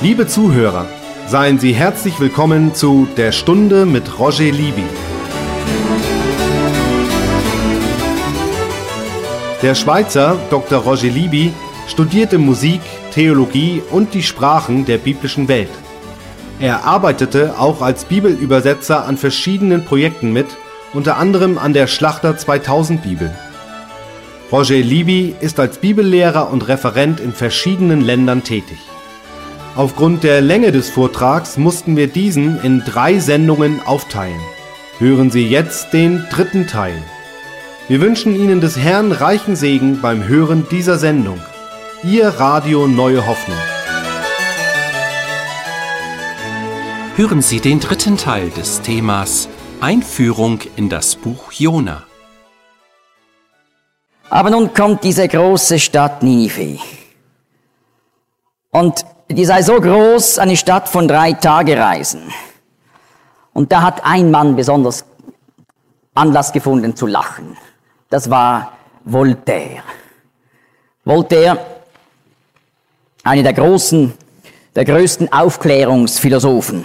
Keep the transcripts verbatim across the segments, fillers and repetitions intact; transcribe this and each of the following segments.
Liebe Zuhörer, seien Sie herzlich willkommen zu Der Stunde mit Roger Libby. Der Schweizer Doktor Roger Libby studierte Musik, Theologie und die Sprachen der biblischen Welt. Er arbeitete auch als Bibelübersetzer an verschiedenen Projekten mit, unter anderem an der Schlachter zweitausend Bibel. Roger Libby ist als Bibellehrer und Referent in verschiedenen Ländern tätig. Aufgrund der Länge des Vortrags mussten wir diesen in drei Sendungen aufteilen. Hören Sie jetzt den dritten Teil. Wir wünschen Ihnen des Herrn reichen Segen beim Hören dieser Sendung. Ihr Radio Neue Hoffnung. Hören Sie den dritten Teil des Themas Einführung in das Buch Jona. Aber nun kommt diese große Stadt Ninive. Und die sei so groß, eine Stadt von drei Tagereisen. Und da hat ein Mann besonders Anlass gefunden zu lachen. Das war Voltaire. Voltaire, einer der großen, der größten Aufklärungsphilosophen.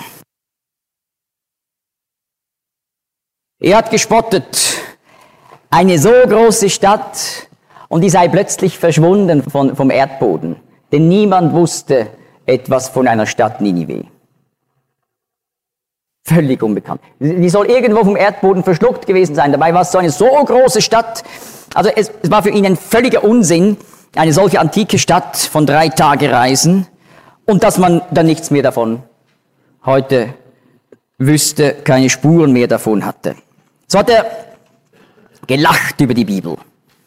Er hat gespottet, eine so große Stadt, und die sei plötzlich verschwunden von, vom Erdboden. Denn niemand wusste etwas von einer Stadt Ninive. Völlig unbekannt. Die soll irgendwo vom Erdboden verschluckt gewesen sein. Dabei war es so eine so große Stadt. Also es, es war für ihn ein völliger Unsinn, eine solche antike Stadt von drei Tagereisen, und dass man dann nichts mehr davon heute wüsste, keine Spuren mehr davon hatte. So hat er gelacht über die Bibel.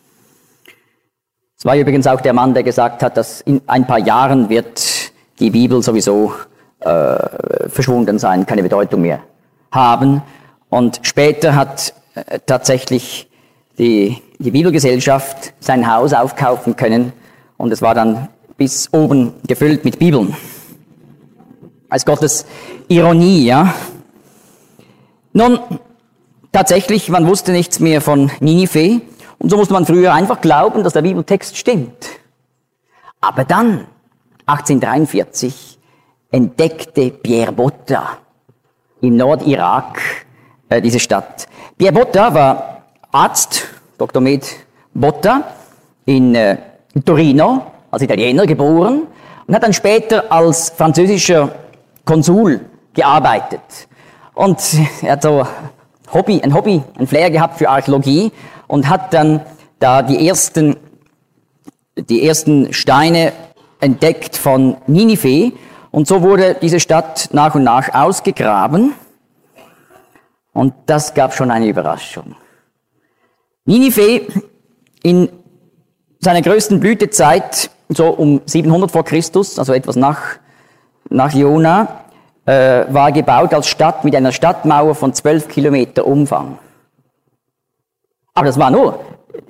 Es war übrigens auch der Mann, der gesagt hat, dass in ein paar Jahren wird die Bibel sowieso äh, verschwunden sein, keine Bedeutung mehr haben. Und später hat äh, tatsächlich die, die Bibelgesellschaft sein Haus aufkaufen können, und es war dann bis oben gefüllt mit Bibeln. Als Gottes Ironie, ja. Nun, tatsächlich, man wusste nichts mehr von Ninive, und so musste man früher einfach glauben, dass der Bibeltext stimmt. Aber dann, achtzehnhundertdreiundvierzig, entdeckte Pierre Botta im Nordirak äh, diese Stadt. Pierre Botta war Arzt, Doktor Med Botta, in äh, Torino, als Italiener geboren, und hat dann später als französischer Konsul gearbeitet. Und er hat so Hobby, ein Hobby, ein Flair gehabt für Archäologie, und hat dann da die ersten, die ersten Steine entdeckt von Ninive, und so wurde diese Stadt nach und nach ausgegraben, und das gab schon eine Überraschung. Ninive in seiner größten Blütezeit, so um siebenhundert vor Christus, also etwas nach, nach Jona, äh, war gebaut als Stadt mit einer Stadtmauer von zwölf Kilometer Umfang. Aber das war nur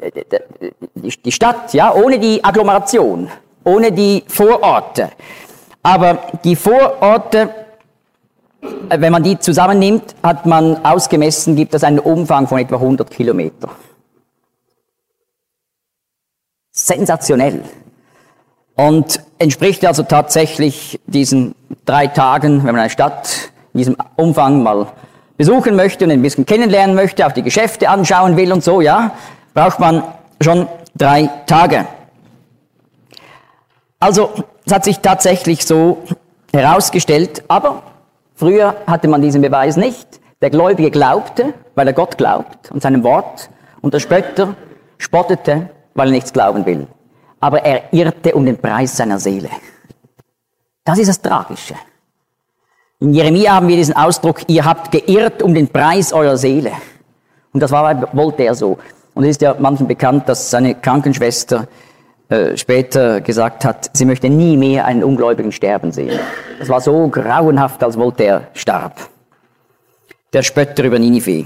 die Stadt, ja, ohne die Agglomeration, ohne die Vororte. Aber die Vororte, wenn man die zusammennimmt, hat man ausgemessen, gibt es einen Umfang von etwa hundert Kilometer. Sensationell. Und entspricht also tatsächlich diesen drei Tagen, wenn man eine Stadt in diesem Umfang mal besuchen möchte und ein bisschen kennenlernen möchte, auch die Geschäfte anschauen will und so, ja, braucht man schon drei Tage. Also, es hat sich tatsächlich so herausgestellt, aber früher hatte man diesen Beweis nicht. Der Gläubige glaubte, weil er Gott glaubt und seinem Wort, und der Spötter spottete, weil er nichts glauben will. Aber er irrte um den Preis seiner Seele. Das ist das Tragische. In Jeremia haben wir diesen Ausdruck, ihr habt geirrt um den Preis eurer Seele. Und das war bei Voltaire so. Und es ist ja manchen bekannt, dass seine Krankenschwester äh, später gesagt hat, sie möchte nie mehr einen Ungläubigen sterben sehen. Das war so grauenhaft, als Voltaire starb. Der Spötter über Ninive.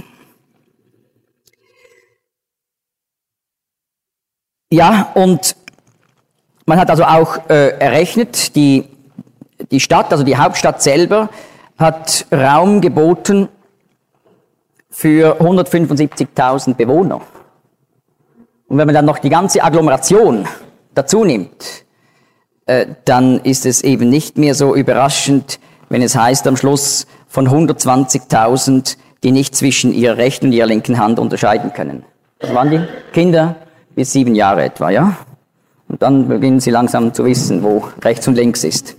Ja, und man hat also auch äh, errechnet, die Die Stadt, also die Hauptstadt selber, hat Raum geboten für hundertfünfundsiebzigtausend Bewohner. Und wenn man dann noch die ganze Agglomeration dazu nimmt, äh, dann ist es eben nicht mehr so überraschend, wenn es heißt am Schluss von hundertzwanzigtausend, die nicht zwischen ihrer rechten und ihrer linken Hand unterscheiden können. Das waren die Kinder bis sieben Jahre etwa, ja? Und dann beginnen sie langsam zu wissen, wo rechts und links ist.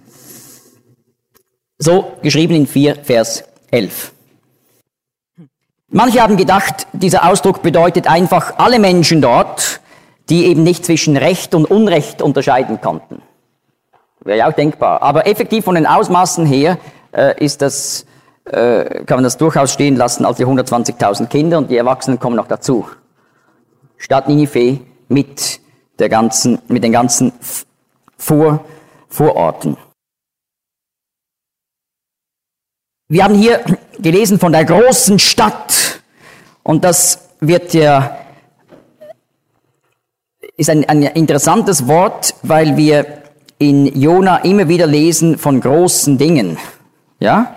So geschrieben in vier, Vers elf. Manche haben gedacht, dieser Ausdruck bedeutet einfach alle Menschen dort, die eben nicht zwischen Recht und Unrecht unterscheiden konnten. Wäre ja auch denkbar. Aber effektiv von den Ausmaßen her äh, ist das, äh, kann man das durchaus stehen lassen als die hundertzwanzigtausend Kinder und die Erwachsenen kommen noch dazu. Stadt Ninive mit der ganzen, mit den ganzen Vor, Vororten. Wir haben hier gelesen von der großen Stadt und das wird ja, ist ein, ein interessantes Wort, weil wir in Jona immer wieder lesen von großen Dingen, ja?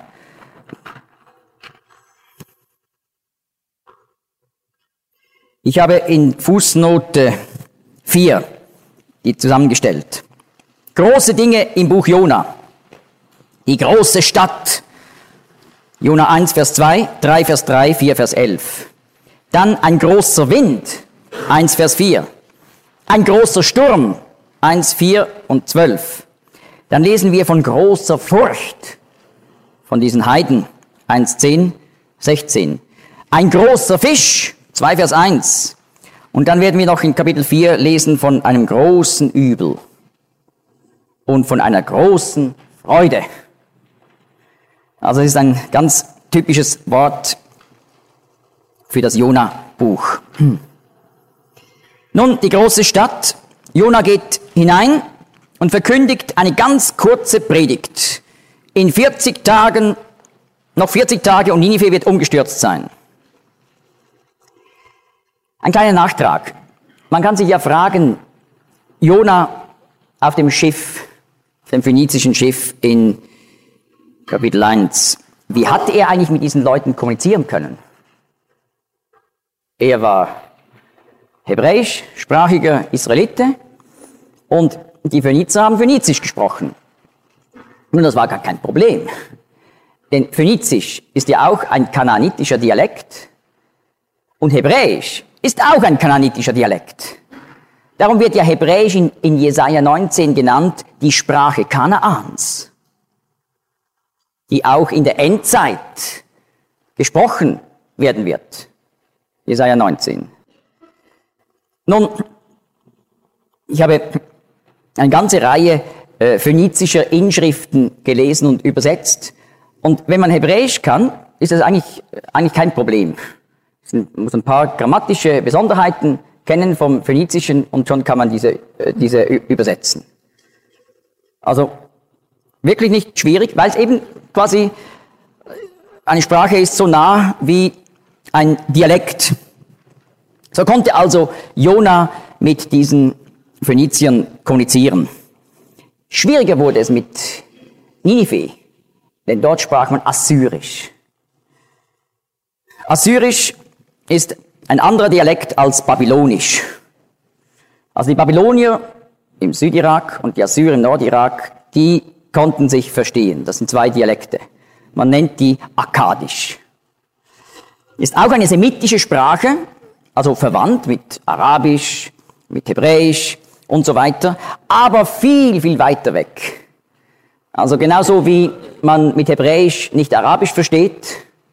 Ich habe in Fußnote vier die zusammengestellt. Große Dinge im Buch Jona. Die große Stadt. Jona eins, Vers zwei, drei, Vers drei, vier, Vers elf. Dann ein großer Wind. eins, Vers vier. Ein großer Sturm. eins, vier und zwölf. Dann lesen wir von großer Furcht von diesen Heiden. eins, zehn, sechzehn. Ein großer Fisch. zwei, Vers eins. Und dann werden wir noch in Kapitel vier lesen von einem großen Übel und von einer großen Freude. Also es ist ein ganz typisches Wort für das Jona-Buch. Hm. Nun, die große Stadt. Jona geht hinein und verkündigt eine ganz kurze Predigt. In vierzig Tagen, noch vierzig Tage und Ninive wird umgestürzt sein. Ein kleiner Nachtrag. Man kann sich ja fragen, Jona auf dem Schiff, dem phönizischen Schiff in Kapitel eins, wie hat er eigentlich mit diesen Leuten kommunizieren können? Er war hebräischsprachiger Israelite und die Phönizer haben Phönizisch gesprochen. Nun, das war gar kein Problem. Denn Phönizisch ist ja auch ein kanaanitischer Dialekt und Hebräisch ist auch ein kanaanitischer Dialekt. Darum wird ja Hebräisch in, in Jesaja neunzehn genannt, die Sprache Kanaans, die auch in der Endzeit gesprochen werden wird. Jesaja neunzehn. Nun, ich habe eine ganze Reihe äh, phönizischer Inschriften gelesen und übersetzt. Und wenn man Hebräisch kann, ist das eigentlich, eigentlich kein Problem. Man muss ein paar grammatische Besonderheiten kennen vom Phönizischen und schon kann man diese, äh, diese übersetzen. Also wirklich nicht schwierig, weil es eben quasi eine Sprache ist so nah wie ein Dialekt. So konnte also Jona mit diesen Phöniziern kommunizieren. Schwieriger wurde es mit Ninive, denn dort sprach man Assyrisch. Assyrisch ist ein anderer Dialekt als Babylonisch. Also die Babylonier im Südirak und die Assyrer im Nordirak, die konnten sich verstehen. Das sind zwei Dialekte. Man nennt die Akkadisch. Ist auch eine semitische Sprache, also verwandt mit Arabisch, mit Hebräisch und so weiter, aber viel, viel weiter weg. Also genauso wie man mit Hebräisch nicht Arabisch versteht,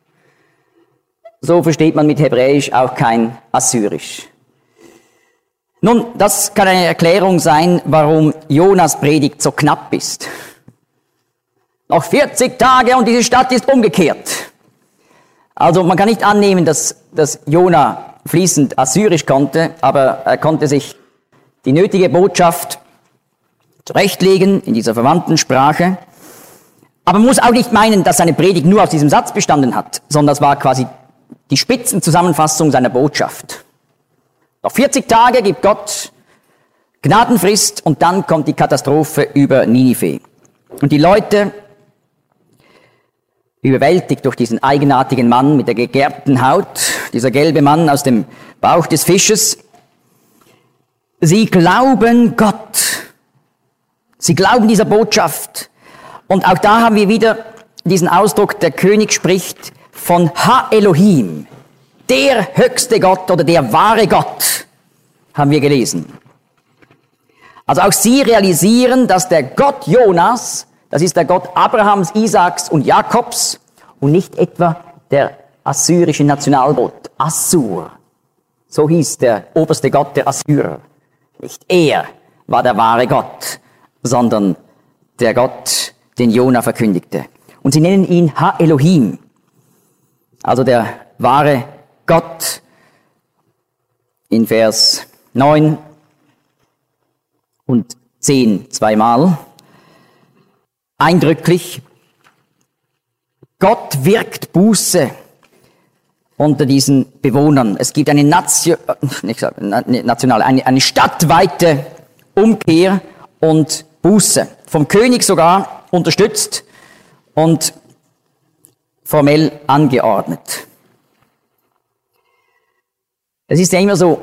so versteht man mit Hebräisch auch kein Assyrisch. Nun, das kann eine Erklärung sein, warum Jonas Predigt so knapp ist. Noch vierzig Tage und diese Stadt ist umgekehrt. Also man kann nicht annehmen, dass, dass Jona fließend Assyrisch konnte, aber er konnte sich die nötige Botschaft zurechtlegen in dieser verwandten Sprache. Aber man muss auch nicht meinen, dass seine Predigt nur aus diesem Satz bestanden hat, sondern das war quasi die Spitzenzusammenfassung seiner Botschaft. Noch vierzig Tage gibt Gott Gnadenfrist und dann kommt die Katastrophe über Ninive. Und die Leute, überwältigt durch diesen eigenartigen Mann mit der gegerbten Haut, dieser gelbe Mann aus dem Bauch des Fisches, sie glauben Gott. Sie glauben dieser Botschaft. Und auch da haben wir wieder diesen Ausdruck, der König spricht von Ha Elohim, der höchste Gott oder der wahre Gott, haben wir gelesen. Also auch sie realisieren, dass der Gott Jonas, das ist der Gott Abrahams, Isaaks und Jakobs und nicht etwa der assyrische Nationalgott, Assur. So hieß der oberste Gott der Assyrer. Nicht er war der wahre Gott, sondern der Gott, den Jona verkündigte. Und sie nennen ihn Ha Elohim, also der wahre Gott. In Vers neun und zehn zweimal. Eindrücklich, Gott wirkt Buße unter diesen Bewohnern. Es gibt eine Nation, nicht nationale, eine, eine stadtweite Umkehr und Buße. Vom König sogar unterstützt und formell angeordnet. Es ist ja immer so,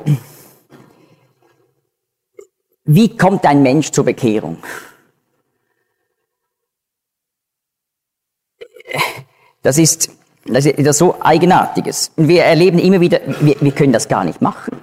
wie kommt ein Mensch zur Bekehrung? Das ist, das ist etwas so Eigenartiges. Und wir erleben immer wieder, wir, wir können das gar nicht machen.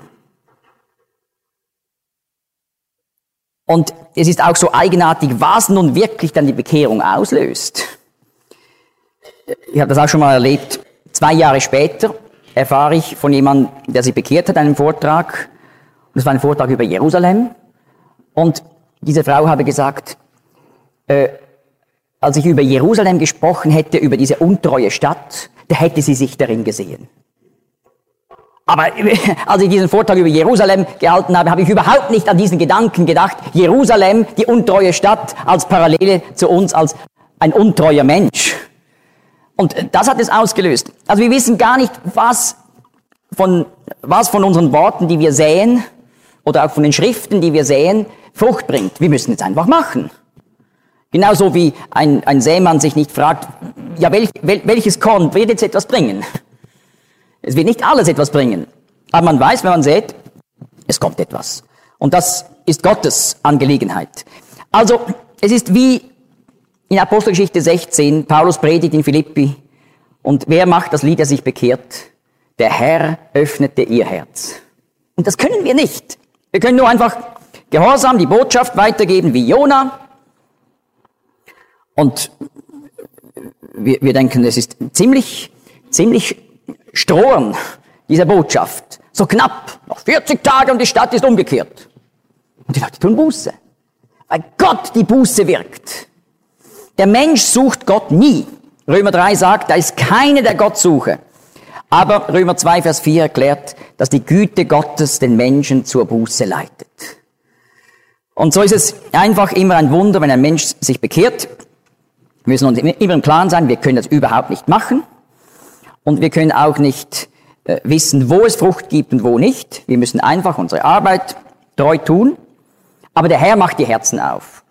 Und es ist auch so eigenartig, was nun wirklich dann die Bekehrung auslöst. Ich habe das auch schon mal erlebt. Zwei Jahre später erfahre ich von jemandem, der sich bekehrt hat, einen Vortrag. Und es war ein Vortrag über Jerusalem. Und diese Frau habe gesagt, äh, als ich über Jerusalem gesprochen hätte, über diese untreue Stadt, da hätte sie sich darin gesehen. Aber als ich diesen Vortrag über Jerusalem gehalten habe, habe ich überhaupt nicht an diesen Gedanken gedacht, Jerusalem, die untreue Stadt, als Parallele zu uns, als ein untreuer Mensch. Und das hat es ausgelöst. Also wir wissen gar nicht, was von, was von unseren Worten, die wir säen, oder auch von den Schriften, die wir säen, Frucht bringt. Wir müssen es einfach machen. Genauso wie ein, ein Sämann sich nicht fragt, ja, welch, wel, welches Korn wird jetzt etwas bringen? Es wird nicht alles etwas bringen. Aber man weiß, wenn man sät, es kommt etwas. Und das ist Gottes Angelegenheit. Also, es ist wie in Apostelgeschichte sechzehn, Paulus predigt in Philippi. Und wer macht das Lied, der sich bekehrt? Der Herr öffnete ihr Herz. Und das können wir nicht. Wir können nur einfach gehorsam die Botschaft weitergeben wie Jona. Und wir, wir denken, es ist ziemlich, ziemlich strohern, diese Botschaft. So knapp, noch vierzig Tage und die Stadt ist umgekehrt. Und die Leute tun Buße. Weil Gott die Buße wirkt. Der Mensch sucht Gott nie. Römer drei sagt, da ist keine, der Gott suche. Aber Römer zwei, Vers vier erklärt, dass die Güte Gottes den Menschen zur Buße leitet. Und so ist es einfach immer ein Wunder, wenn ein Mensch sich bekehrt. Wir müssen uns immer im Klaren sein, wir können das überhaupt nicht machen. Und wir können auch nicht äh, wissen, wo es Frucht gibt und wo nicht. Wir müssen einfach unsere Arbeit treu tun. Aber der Herr macht die Herzen auf.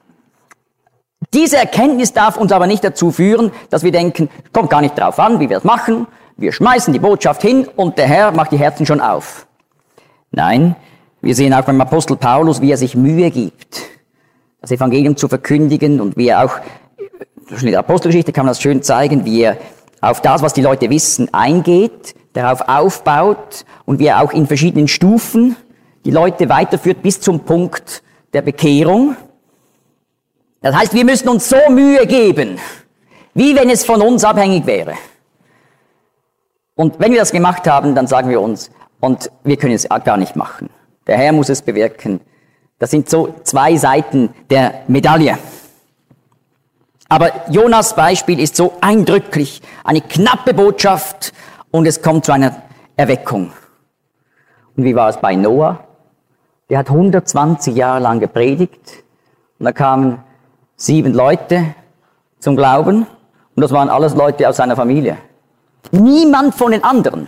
Diese Erkenntnis darf uns aber nicht dazu führen, dass wir denken, kommt gar nicht drauf an, wie wir es machen. Wir schmeißen die Botschaft hin und der Herr macht die Herzen schon auf. Nein, wir sehen auch beim Apostel Paulus, wie er sich Mühe gibt, das Evangelium zu verkündigen und wie er auch, in der Apostelgeschichte kann man das schön zeigen, wie er auf das, was die Leute wissen, eingeht, darauf aufbaut und wie er auch in verschiedenen Stufen die Leute weiterführt bis zum Punkt der Bekehrung. Das heißt, wir müssen uns so Mühe geben, wie wenn es von uns abhängig wäre. Und wenn wir das gemacht haben, dann sagen wir uns, und wir können es gar nicht machen. Der Herr muss es bewirken. Das sind so zwei Seiten der Medaille. Aber Jonas Beispiel ist so eindrücklich, eine knappe Botschaft und es kommt zu einer Erweckung. Und wie war es bei Noah? Der hat hundertzwanzig Jahre lang gepredigt und da kamen sieben Leute zum Glauben und das waren alles Leute aus seiner Familie. Niemand von den anderen.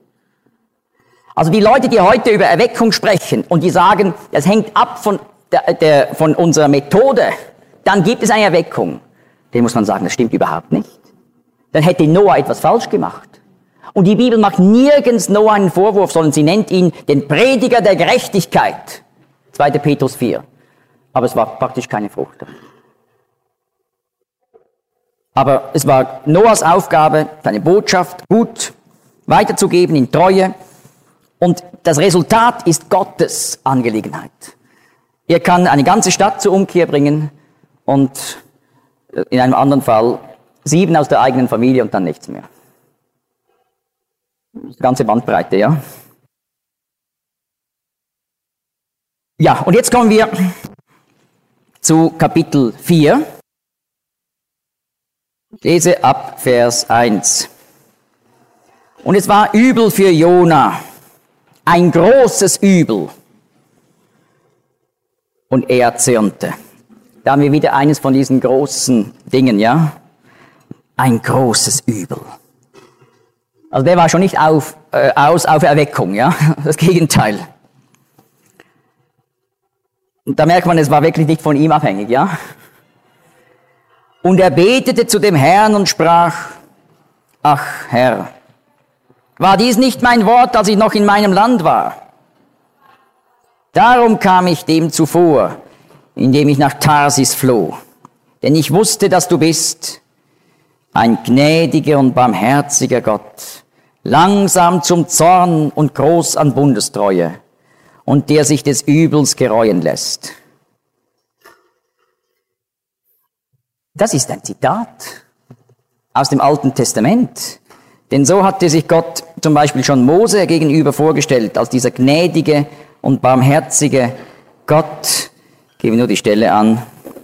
Also die Leute, die heute über Erweckung sprechen und die sagen, es hängt ab von, der, der, von unserer Methode, dann gibt es eine Erweckung. Dem muss man sagen, das stimmt überhaupt nicht. Dann hätte Noah etwas falsch gemacht. Und die Bibel macht nirgends Noah einen Vorwurf, sondern sie nennt ihn den Prediger der Gerechtigkeit. zweiter Petrus vier. aber es war praktisch keine Frucht. Aber es war Noahs Aufgabe, seine Botschaft gut weiterzugeben in Treue. Und das Resultat ist Gottes Angelegenheit. Er kann eine ganze Stadt zur Umkehr bringen und in einem anderen Fall sieben aus der eigenen Familie und dann nichts mehr. Die ganze Bandbreite, ja. Ja, und jetzt kommen wir zu Kapitel vier. Ich lese ab Vers eins. Und es war übel für Jona, ein großes Übel. Und er zürnte. Da haben wir wieder eines von diesen großen Dingen, ja? Ein großes Übel. Also der war schon nicht auf, äh, aus auf Erweckung, ja? Das Gegenteil. Und da merkt man, es war wirklich nicht von ihm abhängig, ja? Und er betete zu dem Herrn und sprach, ach Herr, war dies nicht mein Wort, als ich noch in meinem Land war? Darum kam ich dem zuvor, indem ich nach Tarsis floh. Denn ich wusste, dass du bist ein gnädiger und barmherziger Gott, langsam zum Zorn und groß an Bundestreue, und der sich des Übels gereuen lässt. Das ist ein Zitat aus dem Alten Testament. Denn so hatte sich Gott zum Beispiel schon Mose gegenüber vorgestellt, als dieser gnädige und barmherzige Gott. Ich gebe nur die Stelle an.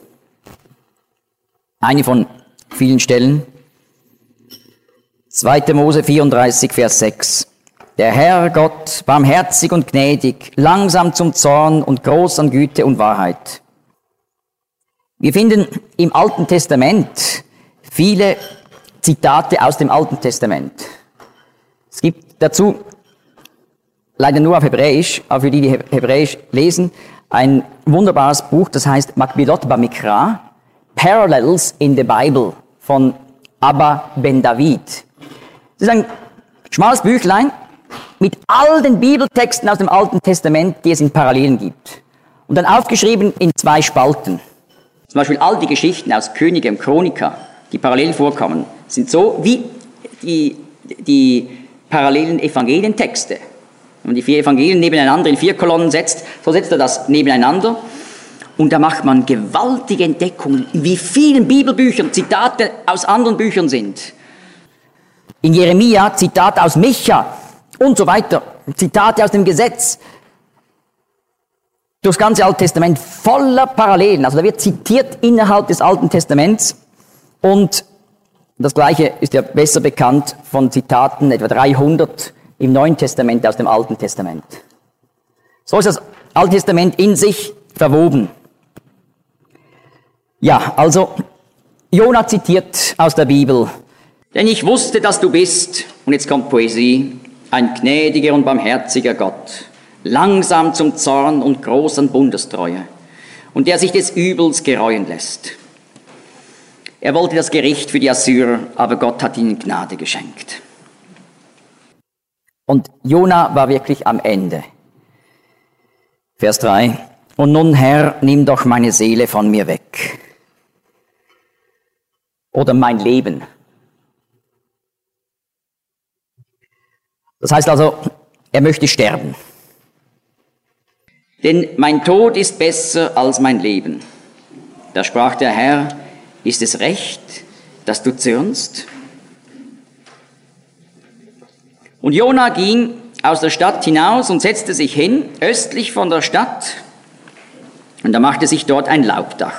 Eine von vielen Stellen. zweiter Mose vierunddreißig, Vers sechs. Der Herr Gott, barmherzig und gnädig, langsam zum Zorn und groß an Güte und Wahrheit. Wir finden im Alten Testament viele Zitate aus dem Alten Testament. Es gibt dazu, leider nur auf Hebräisch, aber für die, die Hebräisch lesen, ein wunderbares Buch, das heißt Makbilot Bamikra, Parallels in the Bible von Abba Ben David. Das ist ein schmales Büchlein mit all den Bibeltexten aus dem Alten Testament, die es in Parallelen gibt. Und dann aufgeschrieben in zwei Spalten. Zum Beispiel all die Geschichten aus Könige und Chroniker, die parallel vorkommen, sind so wie die, die parallelen Evangelientexte. Wenn man die vier Evangelien nebeneinander in vier Kolonnen setzt, so setzt er das nebeneinander. Und da macht man gewaltige Entdeckungen, in wie vielen Bibelbüchern Zitate aus anderen Büchern sind. In Jeremia Zitate aus Micha und so weiter, Zitate aus dem Gesetz. Durchs ganze Alte Testament voller Parallelen. Also da wird zitiert innerhalb des Alten Testaments. Und das Gleiche ist ja besser bekannt von Zitaten, etwa dreihundert im Neuen Testament aus dem Alten Testament. So ist das Alte Testament in sich verwoben. Ja, also Jona zitiert aus der Bibel. Denn ich wusste, dass du bist, und jetzt kommt Poesie, ein gnädiger und barmherziger Gott, langsam zum Zorn und groß an Bundestreue, und der sich des Übels gereuen lässt. Er wollte das Gericht für die Assyrer, aber Gott hat ihnen Gnade geschenkt. Und Jona war wirklich am Ende. Vers drei. Und nun, Herr, nimm doch meine Seele von mir weg. Oder mein Leben. Das heißt also, er möchte sterben. Denn mein Tod ist besser als mein Leben. Da sprach der Herr, ist es recht, dass du zürnst? Und Jona ging aus der Stadt hinaus und setzte sich hin, östlich von der Stadt, und er machte sich dort ein Laubdach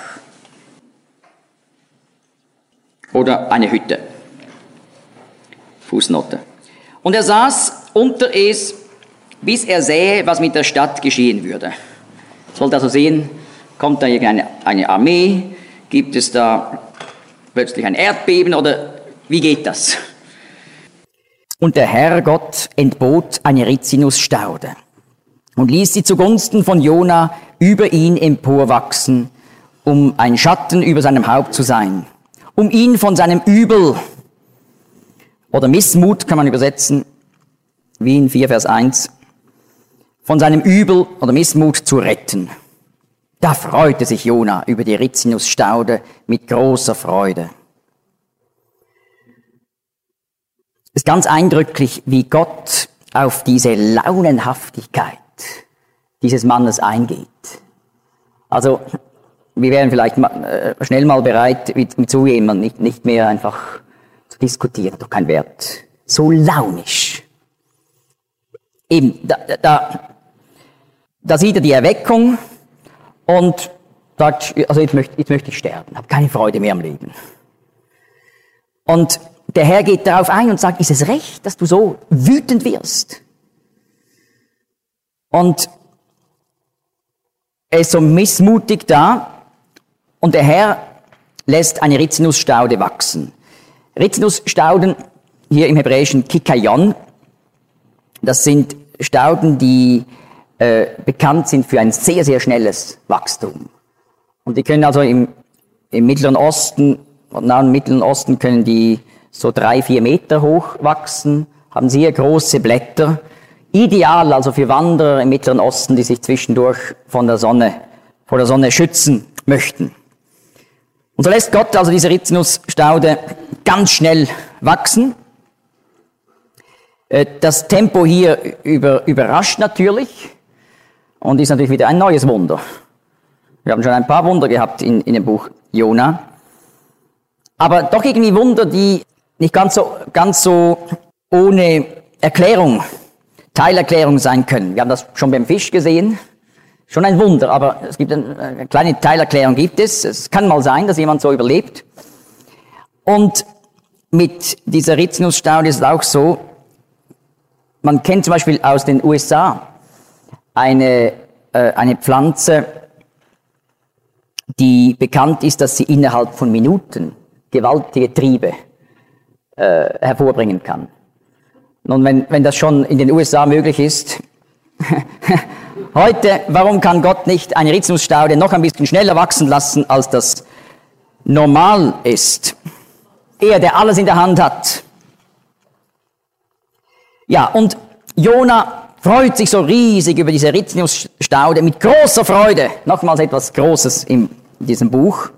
oder eine Hütte. Fußnote. Und er saß unter es, bis er sähe, was mit der Stadt geschehen würde. Er wollte also sehen, kommt da irgendeine eine Armee, gibt es da plötzlich ein Erdbeben oder wie geht das? Und der Herr Gott entbot eine Rizinusstaude und ließ sie zugunsten von Jona über ihn emporwachsen, um ein Schatten über seinem Haupt zu sein, um ihn von seinem Übel oder Missmut, kann man übersetzen, wie in vier Vers eins, von seinem Übel oder Missmut zu retten. Da freute sich Jona über die Rizinusstaude mit großer Freude. Es ist ganz eindrücklich, wie Gott auf diese Launenhaftigkeit dieses Mannes eingeht. Also, wir wären vielleicht mal, äh, schnell mal bereit, mit, mit so jemandem nicht, nicht mehr einfach zu diskutieren, doch kein Wert. So launisch. Eben, da, da, da sieht er die Erweckung und sagt, also jetzt möchte, jetzt möchte ich sterben, habe keine Freude mehr am Leben. Und der Herr geht darauf ein und sagt, ist es recht, dass du so wütend wirst? Und er ist so missmutig da und der Herr lässt eine Rizinusstaude wachsen. Rizinusstauden, hier im Hebräischen Kikayon, das sind Stauden, die äh, bekannt sind für ein sehr, sehr schnelles Wachstum. Und die können also im, im Mittleren Osten, im Nahen Mittleren Osten können die so drei, vier Meter hoch wachsen, haben sehr große Blätter. Ideal also für Wanderer im Mittleren Osten, die sich zwischendurch von der Sonne, vor der Sonne schützen möchten. Und so lässt Gott also diese Rizinusstaude ganz schnell wachsen. Das Tempo hier über, überrascht natürlich und ist natürlich wieder ein neues Wunder. Wir haben schon ein paar Wunder gehabt in, in dem Buch Jona. Aber doch irgendwie Wunder, die nicht ganz so, ganz so ohne Erklärung, Teilerklärung sein können. Wir haben das schon beim Fisch gesehen. Schon ein Wunder, aber es gibt eine, eine kleine Teilerklärung gibt es. Es kann mal sein, dass jemand so überlebt. Und mit dieser Rizinusstaude ist es auch so, man kennt zum Beispiel aus den U S A eine, äh, eine Pflanze, die bekannt ist, dass sie innerhalb von Minuten gewaltige Triebe äh, hervorbringen kann. Und wenn, wenn das schon in den U S A möglich ist, heute, warum kann Gott nicht eine Rizinusstaude noch ein bisschen schneller wachsen lassen, als das normal ist? Er, der alles in der Hand hat. Ja, und Jona freut sich so riesig über diese Rizinusstaude mit großer Freude. Nochmals etwas Großes in diesem Buch.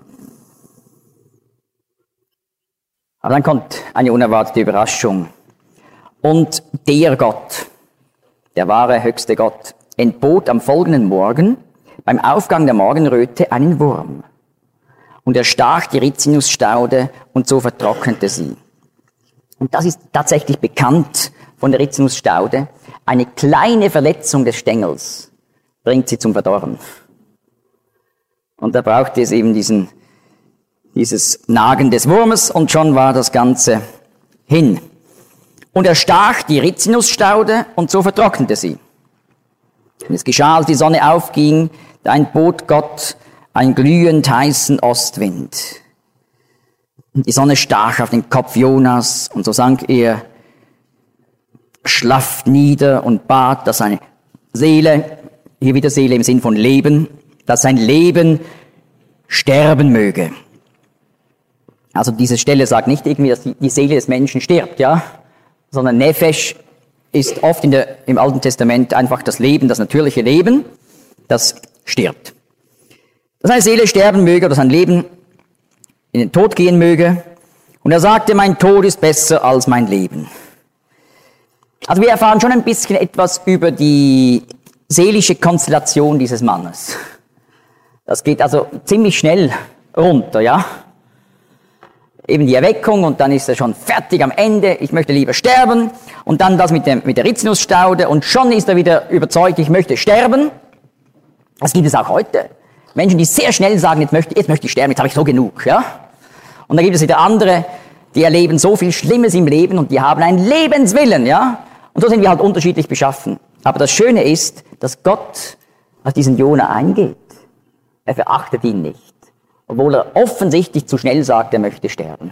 Aber dann kommt eine unerwartete Überraschung. Und der Gott, der wahre höchste Gott, entbot am folgenden Morgen beim Aufgang der Morgenröte einen Wurm. Und er stach die Rizinusstaude und so vertrocknete sie. Und das ist tatsächlich bekannt von der Rizinusstaude. Eine kleine Verletzung des Stängels bringt sie zum Verdorren. Und da brauchte es eben diesen, dieses Nagen des Wurmes und schon war das Ganze hin. Und er stach die Rizinusstaude und so vertrocknete sie. Und es geschah, als die Sonne aufging, da entbot Gott einen glühend heißen Ostwind. Und die Sonne stach auf den Kopf Jonas und so sank er schlaff nieder und bat, dass seine Seele, hier wieder Seele im Sinn von Leben, dass sein Leben sterben möge. Also diese Stelle sagt nicht irgendwie, dass die Seele des Menschen stirbt, ja, sondern Nefesh ist oft in der, im Alten Testament einfach das Leben, das natürliche Leben, das stirbt. Dass seine Seele sterben möge oder sein Leben in den Tod gehen möge. Und er sagte, mein Tod ist besser als mein Leben. Also wir erfahren schon ein bisschen etwas über die seelische Konstellation dieses Mannes. Das geht also ziemlich schnell runter, ja. Eben die Erweckung und dann ist er schon fertig am Ende, ich möchte lieber sterben. Und dann das mit, dem, mit der Rizinusstaude und schon ist er wieder überzeugt, ich möchte sterben. Das gibt es auch heute. Menschen, die sehr schnell sagen, jetzt möchte, jetzt möchte ich sterben, jetzt habe ich so genug, ja. Und dann gibt es wieder andere, die erleben so viel Schlimmes im Leben und die haben einen Lebenswillen, ja. Und so sind wir halt unterschiedlich beschaffen. Aber das Schöne ist, dass Gott auf diesen Jona eingeht. Er verachtet ihn nicht. Obwohl er offensichtlich zu schnell sagt, er möchte sterben.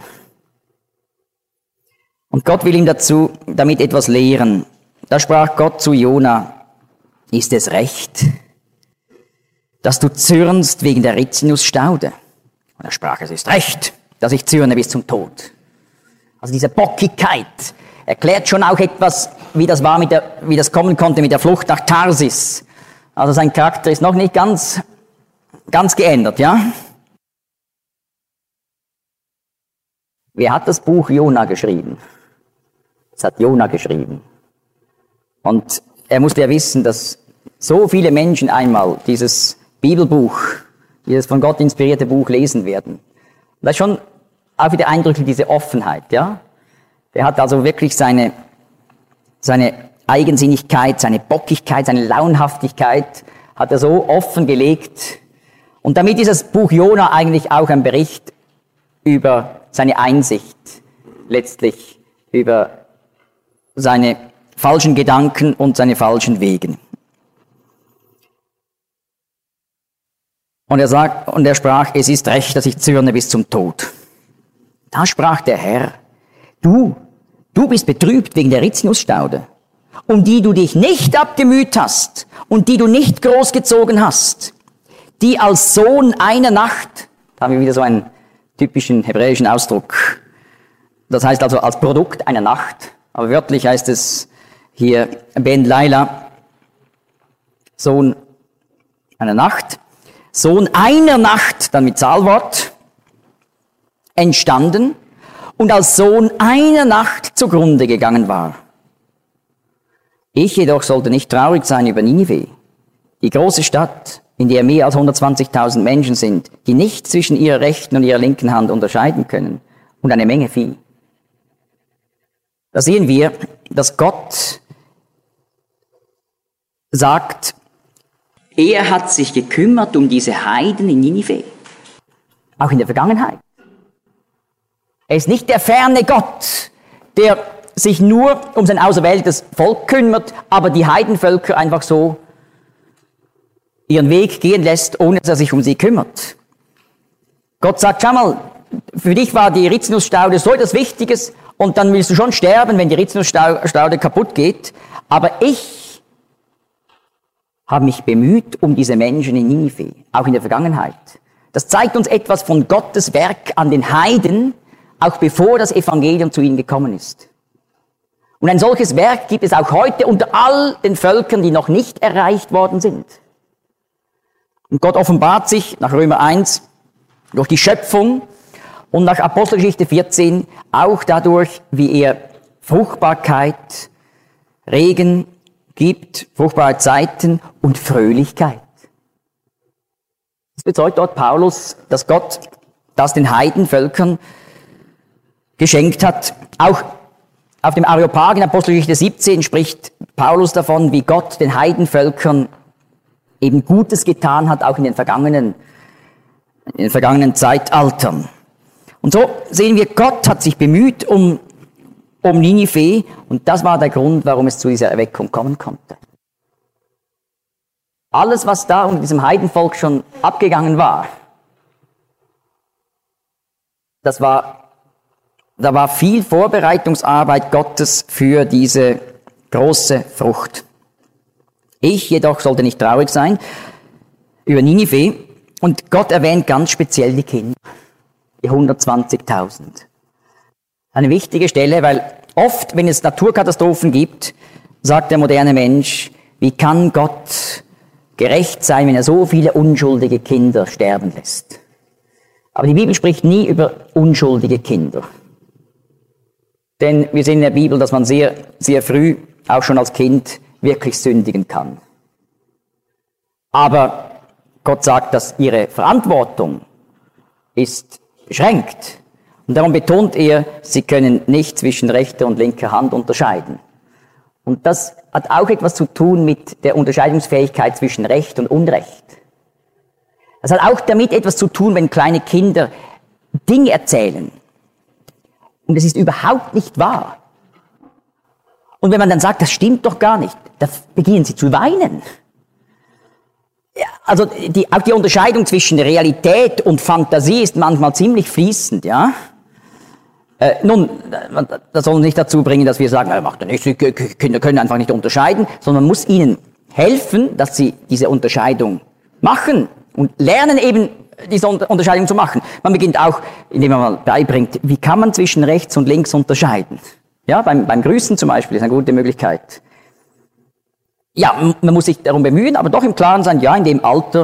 Und Gott will ihm dazu, damit etwas lehren. Da sprach Gott zu Jona, ist es recht, dass du zürnst wegen der Rizinusstaude? Und er sprach, es ist recht, dass ich zürne bis zum Tod. Also diese Bockigkeit erklärt schon auch etwas, wie das war mit der, wie das kommen konnte mit der Flucht nach Tarsis. Also sein Charakter ist noch nicht ganz ganz geändert, ja? Wer hat das Buch Jona geschrieben? Das hat Jona geschrieben. Und er musste ja wissen, dass so viele Menschen einmal dieses Bibelbuch, dieses von Gott inspirierte Buch lesen werden. Das ist schon auch wieder eindrücklich, diese Offenheit, ja? Der hat also wirklich seine, seine Eigensinnigkeit, seine Bockigkeit, seine Launhaftigkeit hat er so offen gelegt. Und damit ist das Buch Jona eigentlich auch ein Bericht über seine Einsicht, letztlich über seine falschen Gedanken und seine falschen Wegen. Und er sagt, und er sprach, es ist recht, dass ich zürne bis zum Tod. Da sprach der Herr, du, du bist betrübt wegen der Rizinusstaude, um die du dich nicht abgemüht hast und die du nicht großgezogen hast, die als Sohn einer Nacht, da haben wir wieder so einen typischen hebräischen Ausdruck, das heißt also als Produkt einer Nacht, aber wörtlich heißt es hier Ben Laila, Sohn einer Nacht, Sohn einer Nacht, dann mit Zahlwort, entstanden und als Sohn einer Nacht zugrunde gegangen war. Ich jedoch sollte nicht traurig sein über Ninive, die große Stadt, in der mehr als hundertzwanzigtausend Menschen sind, die nicht zwischen ihrer rechten und ihrer linken Hand unterscheiden können, und eine Menge Vieh. Da sehen wir, dass Gott sagt, er hat sich gekümmert um diese Heiden in Ninive, auch in der Vergangenheit. Er ist nicht der ferne Gott, der sich nur um sein auserwähltes Volk kümmert, aber die Heidenvölker einfach so ihren Weg gehen lässt, ohne dass er sich um sie kümmert. Gott sagt, schau mal, für dich war die Rizinusstaude so etwas Wichtiges und dann willst du schon sterben, wenn die Rizinusstaude kaputt geht, aber ich habe mich bemüht um diese Menschen in Ninive, auch in der Vergangenheit. Das zeigt uns etwas von Gottes Werk an den Heiden, auch bevor das Evangelium zu ihnen gekommen ist. Und ein solches Werk gibt es auch heute unter all den Völkern, die noch nicht erreicht worden sind. Und Gott offenbart sich nach Römer eins durch die Schöpfung und nach Apostelgeschichte vierzehn auch dadurch, wie er Fruchtbarkeit, Regen gibt, fruchtbare Zeiten und Fröhlichkeit. Das bezeugt dort Paulus, dass Gott das den Heidenvölkern geschenkt hat. Auch auf dem Areopag in Apostelgeschichte siebzehn spricht Paulus davon, wie Gott den Heidenvölkern eben Gutes getan hat, auch in den vergangenen, in den vergangenen Zeitaltern. Und so sehen wir, Gott hat sich bemüht um, um Ninive, und das war der Grund, warum es zu dieser Erweckung kommen konnte. Alles, was da unter diesem Heidenvolk schon abgegangen war, das war, da war viel Vorbereitungsarbeit Gottes für diese große Frucht. Ich jedoch sollte nicht traurig sein über Ninive, und Gott erwähnt ganz speziell die Kinder, die hundertzwanzigtausend. Eine wichtige Stelle, weil oft, wenn es Naturkatastrophen gibt, sagt der moderne Mensch, wie kann Gott gerecht sein, wenn er so viele unschuldige Kinder sterben lässt? Aber die Bibel spricht nie über unschuldige Kinder. Denn wir sehen in der Bibel, dass man sehr, sehr früh, auch schon als Kind, wirklich sündigen kann. Aber Gott sagt, dass ihre Verantwortung ist beschränkt. Und darum betont er, sie können nicht zwischen rechter und linker Hand unterscheiden. Und das hat auch etwas zu tun mit der Unterscheidungsfähigkeit zwischen Recht und Unrecht. Das hat auch damit etwas zu tun, wenn kleine Kinder Dinge erzählen. Und es ist überhaupt nicht wahr. Und wenn man dann sagt, das stimmt doch gar nicht, da beginnen sie zu weinen. Ja, also die, auch die Unterscheidung zwischen Realität und Fantasie ist manchmal ziemlich fließend, ja. Äh, nun, das soll uns nicht dazu bringen, dass wir sagen, macht nichts, Kinder können einfach nicht unterscheiden, sondern man muss ihnen helfen, dass sie diese Unterscheidung machen und lernen eben, diese Unterscheidung zu machen. Man beginnt auch, indem man mal beibringt, wie kann man zwischen rechts und links unterscheiden. Ja, beim, beim Grüßen zum Beispiel ist eine gute Möglichkeit. Ja, man muss sich darum bemühen, aber doch im Klaren sein, ja, in dem Alter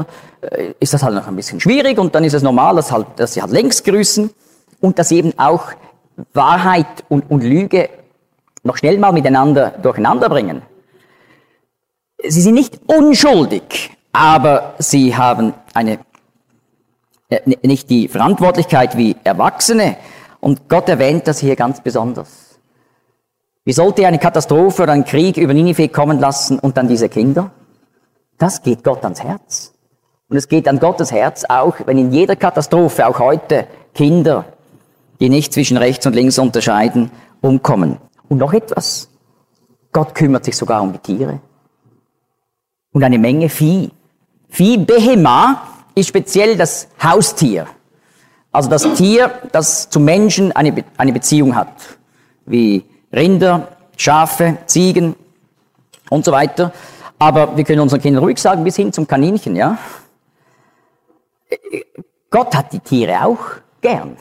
äh, ist das halt noch ein bisschen schwierig und dann ist es normal, dass, halt, dass sie halt längs grüßen und dass sie eben auch Wahrheit und, und Lüge noch schnell mal miteinander durcheinander bringen. Sie sind nicht unschuldig, aber sie haben eine, äh, nicht die Verantwortlichkeit wie Erwachsene und Gott erwähnt das hier ganz besonders. Wie sollte eine Katastrophe oder ein Krieg über Ninive kommen lassen und dann diese Kinder? Das geht Gott ans Herz. Und es geht an Gottes Herz auch, wenn in jeder Katastrophe, auch heute, Kinder, die nicht zwischen rechts und links unterscheiden, umkommen. Und noch etwas. Gott kümmert sich sogar um die Tiere. Und eine Menge Vieh. Vieh, Behema, ist speziell das Haustier. Also das Tier, das zum Menschen eine, Be- eine Beziehung hat. Wie Rinder, Schafe, Ziegen und so weiter. Aber wir können unseren Kindern ruhig sagen, bis hin zum Kaninchen, ja. Gott hat die Tiere auch gern.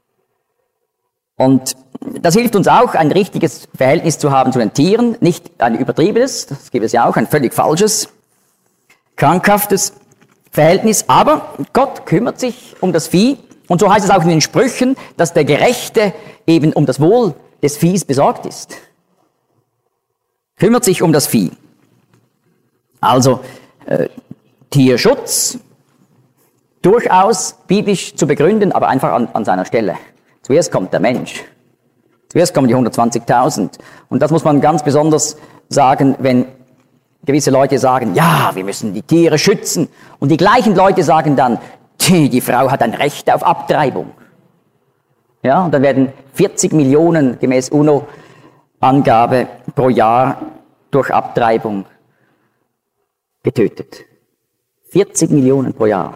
Und das hilft uns auch, ein richtiges Verhältnis zu haben zu den Tieren. Nicht ein übertriebenes, das gibt es ja auch, ein völlig falsches, krankhaftes Verhältnis. Aber Gott kümmert sich um das Vieh. Und so heißt es auch in den Sprüchen, dass der Gerechte eben um das Wohl des Viehs besorgt ist. Kümmert sich um das Vieh. Also äh, Tierschutz, durchaus biblisch zu begründen, aber einfach an, an seiner Stelle. Zuerst kommt der Mensch. Zuerst kommen die hundertzwanzigtausend. Und das muss man ganz besonders sagen, wenn gewisse Leute sagen, ja, wir müssen die Tiere schützen. Und die gleichen Leute sagen dann, die, die Frau hat ein Recht auf Abtreibung. Ja, und dann werden vierzig Millionen gemäß UNO-Angabe pro Jahr durch Abtreibung getötet. vierzig Millionen pro Jahr.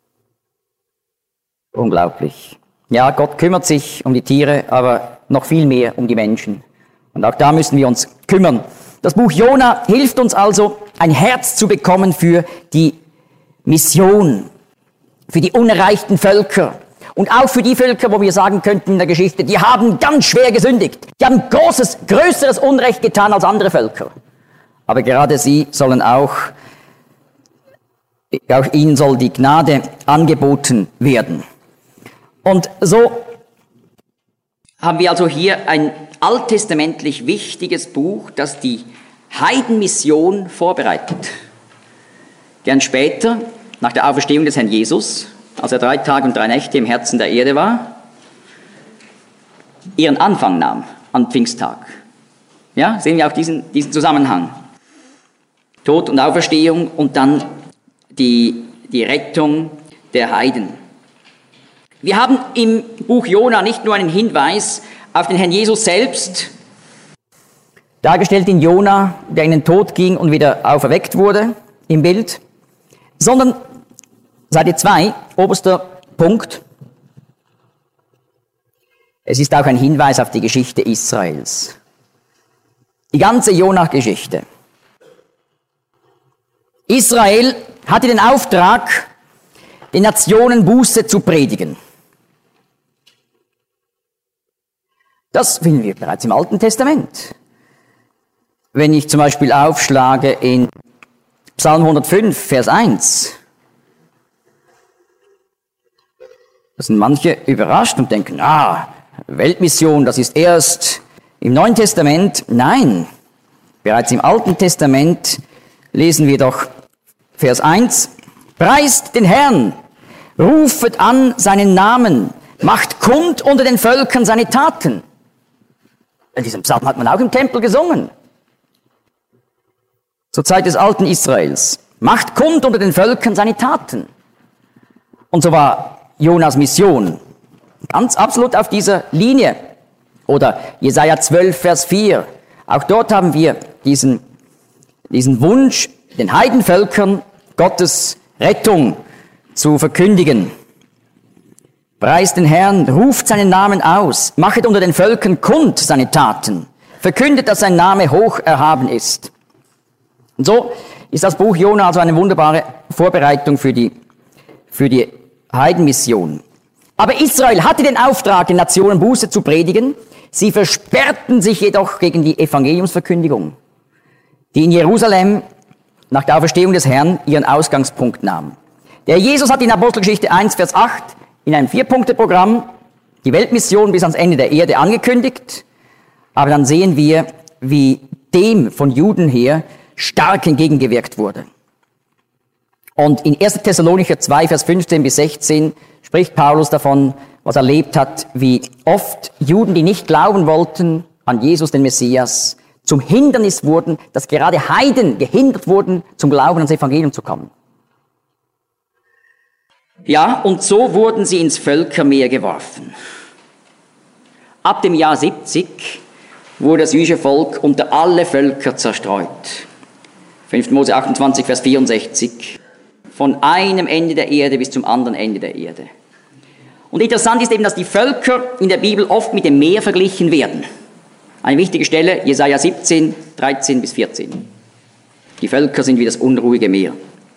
Unglaublich. Ja, Gott kümmert sich um die Tiere, aber noch viel mehr um die Menschen. Und auch da müssen wir uns kümmern. Das Buch Jona hilft uns also, ein Herz zu bekommen für die Mission, für die unerreichten Völker und auch für die Völker, wo wir sagen könnten in der Geschichte, die haben ganz schwer gesündigt. Die haben großes, größeres Unrecht getan als andere Völker. Aber gerade sie sollen auch, auch ihnen soll die Gnade angeboten werden. Und so haben wir also hier ein alttestamentlich wichtiges Buch, das die Heidenmission vorbereitet. Gern später, nach der Auferstehung des Herrn Jesus, als er drei Tage und drei Nächte im Herzen der Erde war, ihren Anfang nahm am Pfingsttag. Ja, sehen wir auch diesen, diesen Zusammenhang. Tod und Auferstehung und dann die, die Rettung der Heiden. Wir haben im Buch Jona nicht nur einen Hinweis auf den Herrn Jesus selbst, dargestellt in Jona, der in den Tod ging und wieder auferweckt wurde, im Bild, sondern Seite zwei, oberster Punkt, es ist auch ein Hinweis auf die Geschichte Israels. Die ganze Jona-Geschichte. Israel hatte den Auftrag, den Nationen Buße zu predigen. Das finden wir bereits im Alten Testament. Wenn ich zum Beispiel aufschlage in Psalm hundertfünf, Vers eins, da sind manche überrascht und denken, ah, Weltmission, das ist erst im Neuen Testament. Nein, bereits im Alten Testament lesen wir doch Vers eins, preist den Herrn, rufet an seinen Namen, macht kund unter den Völkern seine Taten. In diesem Psalm hat man auch im Tempel gesungen. Zur Zeit des alten Israels. Macht kund unter den Völkern seine Taten. Und so war Jonas Mission ganz absolut auf dieser Linie. Oder Jesaja zwölf, Vers vier. Auch dort haben wir diesen, diesen Wunsch, den Heidenvölkern Gottes Rettung zu verkündigen. Preist den Herrn, ruft seinen Namen aus, machet unter den Völkern kund seine Taten, verkündet, dass sein Name hoch erhaben ist. Und so ist das Buch Jona also eine wunderbare Vorbereitung für die, für die Heidenmission. Aber Israel hatte den Auftrag, den Nationen Buße zu predigen. Sie versperrten sich jedoch gegen die Evangeliumsverkündigung, die in Jerusalem nach der Auferstehung des Herrn ihren Ausgangspunkt nahm. Der Jesus hat in Apostelgeschichte eins, Vers acht in einem Vier-Punkte-Programm die Weltmission bis ans Ende der Erde angekündigt. Aber dann sehen wir, wie dem von Juden her stark entgegengewirkt wurde. Und in erster Thessalonicher zwei, Vers fünfzehn bis sechzehn spricht Paulus davon, was er erlebt hat, wie oft Juden, die nicht glauben wollten an Jesus, den Messias, zum Hindernis wurden, dass gerade Heiden gehindert wurden, zum Glauben ans Evangelium zu kommen. Ja, und so wurden sie ins Völkermeer geworfen. Ab dem Jahr siebzig wurde das jüdische Volk unter alle Völker zerstreut. fünfter Mose achtundzwanzig, Vers vierundsechzig. Von einem Ende der Erde bis zum anderen Ende der Erde. Und interessant ist eben, dass die Völker in der Bibel oft mit dem Meer verglichen werden. Eine wichtige Stelle, Jesaja siebzehn, dreizehn bis vierzehn. Die Völker sind wie das unruhige Meer.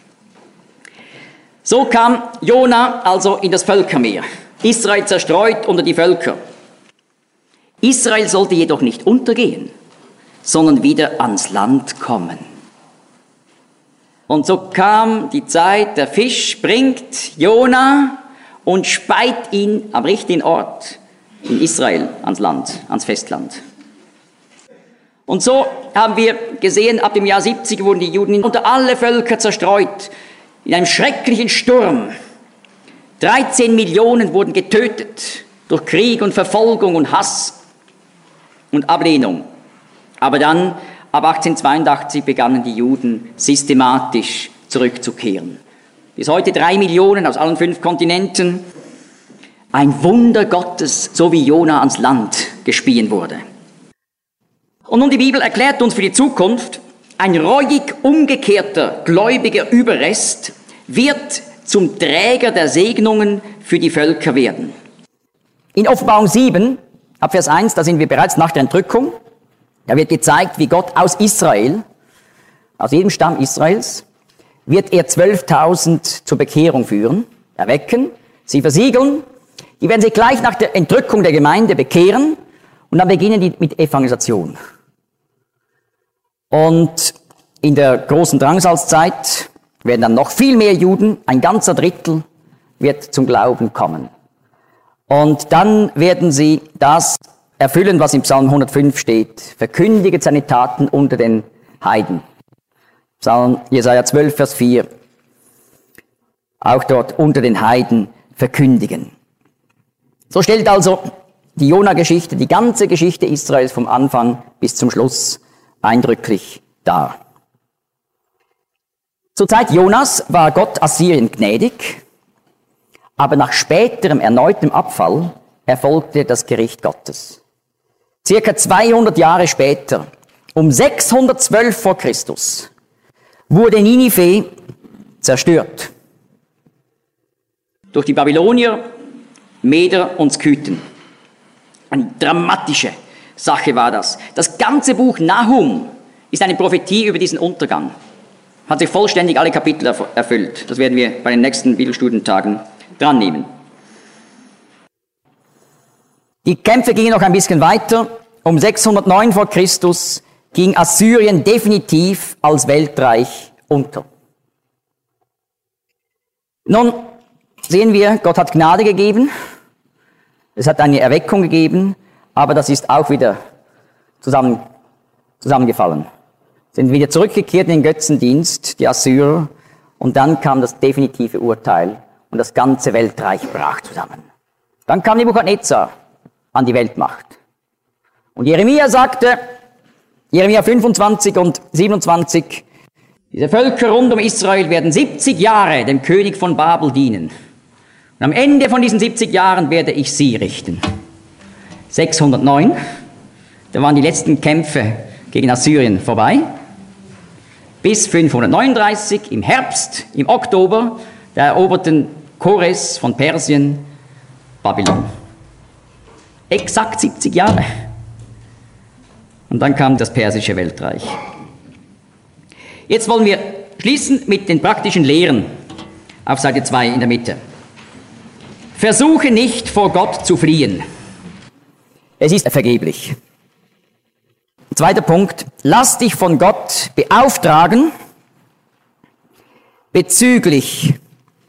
So kam Jona also in das Völkermeer. Israel zerstreut unter die Völker. Israel sollte jedoch nicht untergehen, sondern wieder ans Land kommen. Und so kam die Zeit, der Fisch bringt Jona und speit ihn am richtigen Ort in Israel ans Land, ans Festland. Und so haben wir gesehen, ab dem Jahr siebzig wurden die Juden unter alle Völker zerstreut, in einem schrecklichen Sturm. dreizehn Millionen wurden getötet durch Krieg und Verfolgung und Hass und Ablehnung. Aber dann, ab achtzehnhundertzweiundachtzig, begannen die Juden systematisch zurückzukehren. Bis heute drei Millionen aus allen fünf Kontinenten. Ein Wunder Gottes, so wie Jona ans Land gespien wurde. Und nun die Bibel erklärt uns für die Zukunft, ein reuig umgekehrter gläubiger Überrest wird zum Träger der Segnungen für die Völker werden. In Offenbarung sieben, ab Vers eins, da sind wir bereits nach der Entrückung. Da wird gezeigt, wie Gott aus Israel, aus jedem Stamm Israels, wird er zwölftausend zur Bekehrung führen, erwecken, sie versiegeln. Die werden sich gleich nach der Entrückung der Gemeinde bekehren und dann beginnen die mit Evangelisation. Und in der großen Drangsalzzeit werden dann noch viel mehr Juden, ein ganzer Drittel wird zum Glauben kommen. Und dann werden sie das erfüllen, was im Psalm hundertfünf steht. Verkündige seine Taten unter den Heiden. Psalm Jesaja zwölf, Vers vier. Auch dort unter den Heiden verkündigen. So stellt also die Jona-Geschichte, die ganze Geschichte Israels vom Anfang bis zum Schluss eindrücklich dar. Zur Zeit Jonas war Gott Assyrien gnädig, aber nach späterem erneutem Abfall erfolgte das Gericht Gottes. Circa zweihundert Jahre später, um sechshundertzwölf vor Christus, wurde Ninive zerstört. Durch die Babylonier, Meder und Skythen. Eine dramatische Sache war das. Das ganze Buch Nahum ist eine Prophetie über diesen Untergang. Hat sich vollständig alle Kapitel erf- erfüllt. Das werden wir bei den nächsten Bibelstudientagen dran nehmen. Die Kämpfe gingen noch ein bisschen weiter. Um sechshundertneun vor Christus ging Assyrien definitiv als Weltreich unter. Nun sehen wir, Gott hat Gnade gegeben. Es hat eine Erweckung gegeben, aber das ist auch wieder zusammen, zusammengefallen. Sind wieder zurückgekehrt in den Götzendienst, die Assyrer, und dann kam das definitive Urteil und das ganze Weltreich brach zusammen. Dann kam Nebukadnezar an die Weltmacht. Und Jeremia sagte, Jeremia fünfundzwanzig und siebenundzwanzig, diese Völker rund um Israel werden siebzig Jahre dem König von Babel dienen. Und am Ende von diesen siebzig Jahren werde ich sie richten. sechshundertneun, da waren die letzten Kämpfe gegen Assyrien vorbei. Bis fünfhundertneununddreißig, im Herbst, im Oktober, da eroberten Kores von Persien Babylon. Exakt siebzig Jahre. Und dann kam das persische Weltreich. Jetzt wollen wir schließen mit den praktischen Lehren auf Seite zwei in der Mitte. Versuche nicht, vor Gott zu fliehen. Es ist vergeblich. Zweiter Punkt. Lass dich von Gott beauftragen bezüglich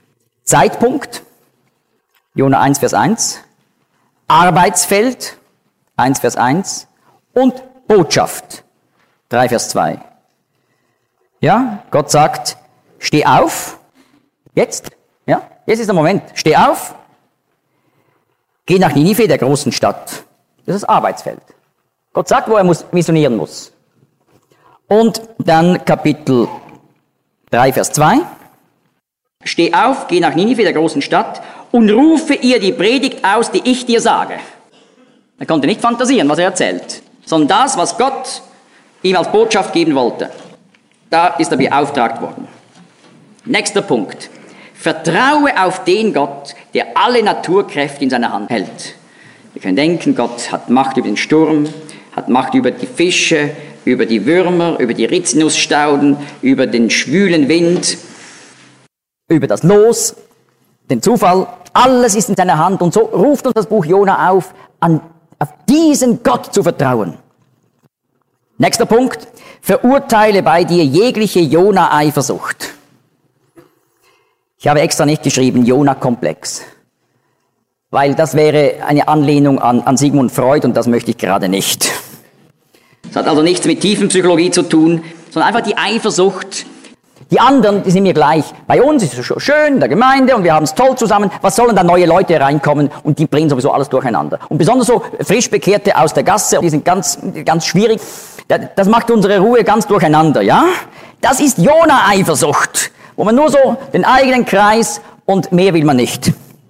Zeitpunkt, Jona eins, Vers eins, Arbeitsfeld, eins, Vers eins und Botschaft, drei, Vers zwei. Ja, Gott sagt, steh auf, jetzt, ja, jetzt ist der Moment, steh auf, geh nach Ninive, der großen Stadt. Das ist das Arbeitsfeld. Gott sagt, wo er muss, missionieren muss. Und dann Kapitel drei, Vers zwei. Steh auf, geh nach Ninive, der großen Stadt, und rufe ihr die Predigt aus, die ich dir sage. Er konnte nicht fantasieren, was er erzählt, sondern das, was Gott ihm als Botschaft geben wollte. Da ist er beauftragt worden. Nächster Punkt. Vertraue auf den Gott, der alle Naturkräfte in seiner Hand hält. Wir können denken, Gott hat Macht über den Sturm, hat Macht über die Fische, über die Würmer, über die Rizinusstauden, über den schwülen Wind, über das Los, den Zufall. Alles ist in seiner Hand. Und so ruft uns das Buch Jona auf, an, auf diesen Gott zu vertrauen. Nächster Punkt. Verurteile bei dir jegliche Jona-Eifersucht. Ich habe extra nicht geschrieben Jona-Komplex, weil das wäre eine Anlehnung an, an Sigmund Freud und das möchte ich gerade nicht. Das hat also nichts mit Tiefenpsychologie zu tun, sondern einfach die Eifersucht. Die anderen, die sind mir gleich. Bei uns ist es schon schön in der Gemeinde und wir haben es toll zusammen. Was sollen da neue Leute reinkommen und die bringen sowieso alles durcheinander. Und besonders so Frischbekehrte aus der Gasse, die sind ganz, ganz schwierig. Das macht unsere Ruhe ganz durcheinander, ja? Das ist Jona-Eifersucht, wo man nur so den eigenen Kreis und mehr will man nicht.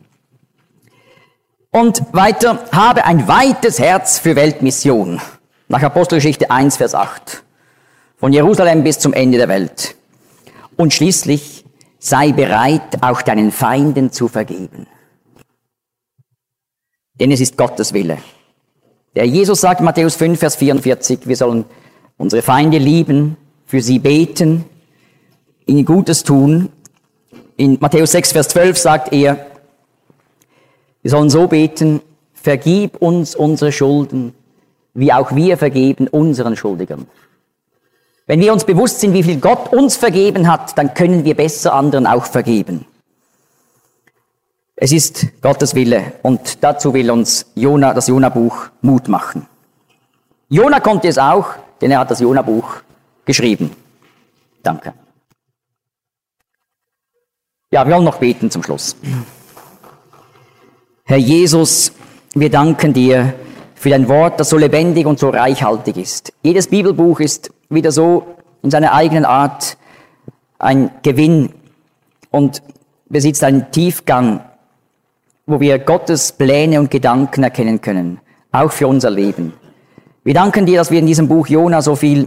Und weiter, habe ein weites Herz für Weltmission. Nach Apostelgeschichte eins, Vers acht. Von Jerusalem bis zum Ende der Welt. Und schließlich, sei bereit, auch deinen Feinden zu vergeben. Denn es ist Gottes Wille. Der Jesus sagt in Matthäus fünf, Vers vierundvierzig, wir sollen unsere Feinde lieben, für sie beten, ihnen Gutes tun. In Matthäus sechs, Vers zwölf sagt er, wir sollen so beten, vergib uns unsere Schulden, wie auch wir vergeben unseren Schuldigern. Wenn wir uns bewusst sind, wie viel Gott uns vergeben hat, dann können wir besser anderen auch vergeben. Es ist Gottes Wille und dazu will uns Jona, das Jona-Buch Mut machen. Jona konnte es auch, denn er hat das Jona-Buch geschrieben. Danke. Ja, wir wollen noch beten zum Schluss. Herr Jesus, wir danken dir für dein Wort, das so lebendig und so reichhaltig ist. Jedes Bibelbuch ist wieder so in seiner eigenen Art ein Gewinn und besitzt einen Tiefgang, wo wir Gottes Pläne und Gedanken erkennen können, auch für unser Leben. Wir danken dir, dass wir in diesem Buch Jona so viel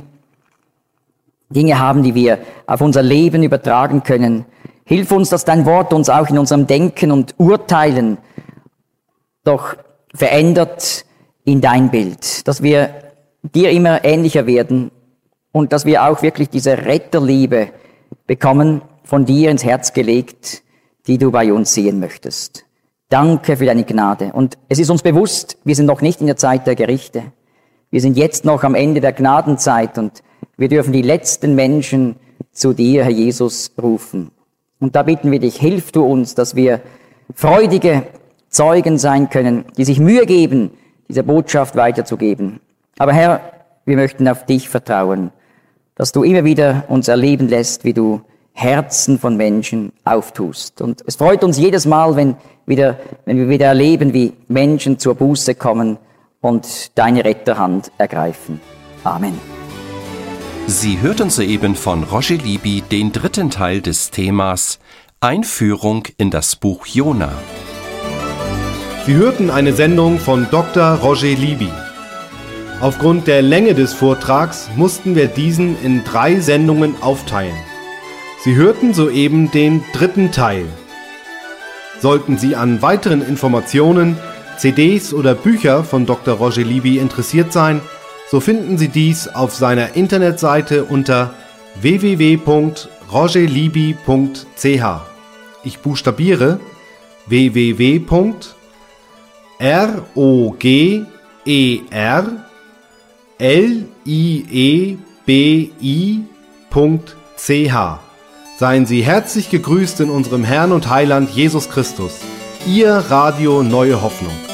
Dinge haben, die wir auf unser Leben übertragen können. Hilf uns, dass dein Wort uns auch in unserem Denken und Urteilen doch verändert in dein Bild, dass wir dir immer ähnlicher werden und dass wir auch wirklich diese Retterliebe bekommen, von dir ins Herz gelegt, die du bei uns sehen möchtest. Danke für deine Gnade. Und es ist uns bewusst, wir sind noch nicht in der Zeit der Gerichte. Wir sind jetzt noch am Ende der Gnadenzeit und wir dürfen die letzten Menschen zu dir, Herr Jesus, rufen. Und da bitten wir dich, hilf du uns, dass wir freudige Zeugen sein können, die sich Mühe geben, diese Botschaft weiterzugeben. Aber Herr, wir möchten auf dich vertrauen, dass du immer wieder uns erleben lässt, wie du Herzen von Menschen auftust. Und es freut uns jedes Mal, wenn, wieder, wenn wir wieder erleben, wie Menschen zur Buße kommen und deine Retterhand ergreifen. Amen. Sie hörten soeben von Roger Libby den dritten Teil des Themas Einführung in das Buch Jona. Sie hörten eine Sendung von Doktor Roger Libby. Aufgrund der Länge des Vortrags mussten wir diesen in drei Sendungen aufteilen. Sie hörten soeben den dritten Teil. Sollten Sie an weiteren Informationen, C Ds oder Bücher von Doktor Roger Libby interessiert sein, so finden Sie dies auf seiner Internetseite unter w w w punkt roger libby punkt c h. Ich buchstabiere w w w punkt roger libby punkt c h. Seien Sie herzlich gegrüßt in unserem Herrn und Heiland Jesus Christus. Ihr Radio Neue Hoffnung.